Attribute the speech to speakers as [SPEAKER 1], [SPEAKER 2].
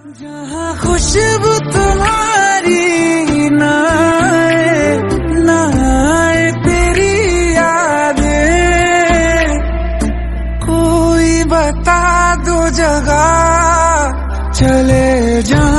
[SPEAKER 1] जहाँ खुशबू तुम्हारी ना आए तेरी यादें, कोई बता दो जगह चले जा।